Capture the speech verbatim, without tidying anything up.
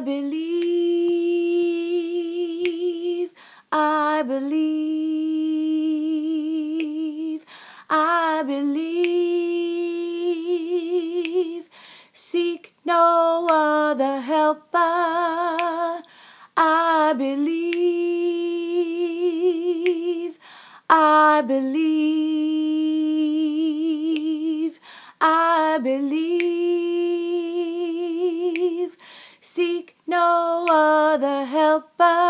believe, I believe, I believe. Seek no other helper. I believe, I believe, I believe. Seek no other helper.